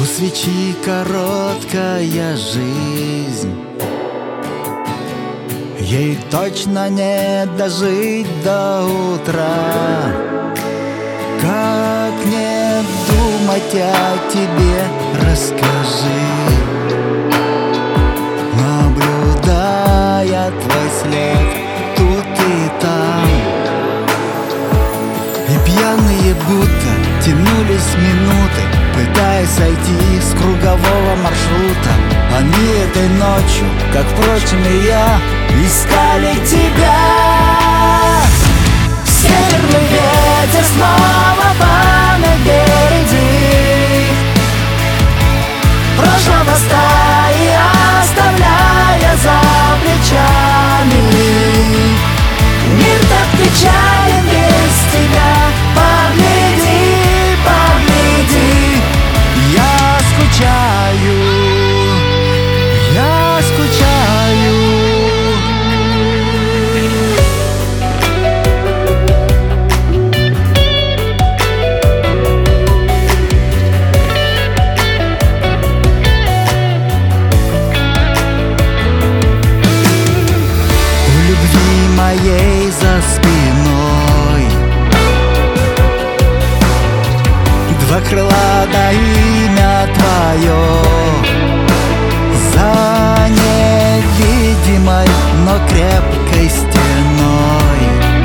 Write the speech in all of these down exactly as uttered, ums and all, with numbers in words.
У свечи короткая жизнь, ей точно не дожить до утра. Как не думать о тебе, расскажи, наблюдая твой след тут и там. И пьяные будто тянулись минуты, пытаясь сойти с кругового маршрута. Они этой ночью, как впрочем и я, искали тебя. Северный ветер снова память береги, прошлого стаи оставляя за плечами. Мир так печален без тебя. Погляди, погляди, я скучаю, я скучаю. У любви моей за спиной два крыла да имя твое. За невидимой, но крепкой стеной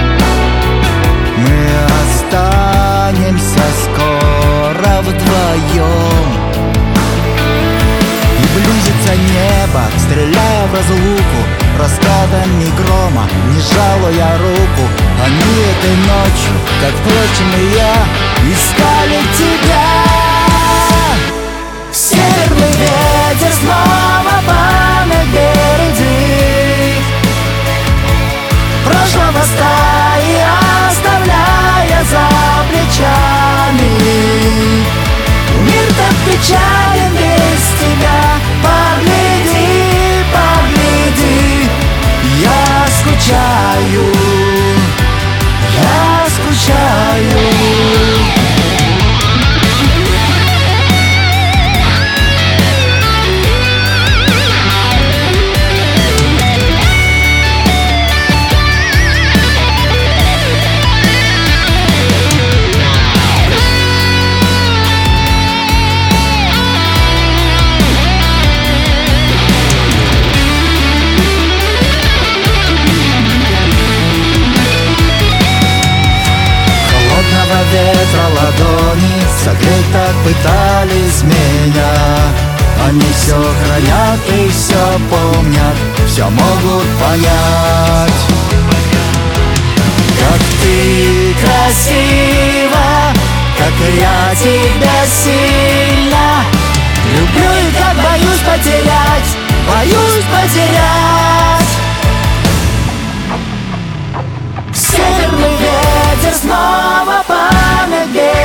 мы останемся скоро вдвоем. И близится небо, стреляя в разлуку, раскатами грома, не жалуя руку. Они этой ночью, как впрочем и я, искали тебя. Северный ветер снова память береги, прошлого стаи оставляя за плечами. Мир так печален без тебя. Погляди, погляди, я скучаю, я скучаю. Ветра ладони согреть так пытались меня. Они все хранят и все помнят, все могут понять. Как ты красива, как я тебя сильно люблю и как боюсь потерять, боюсь потерять. Северный ветер снова память береги,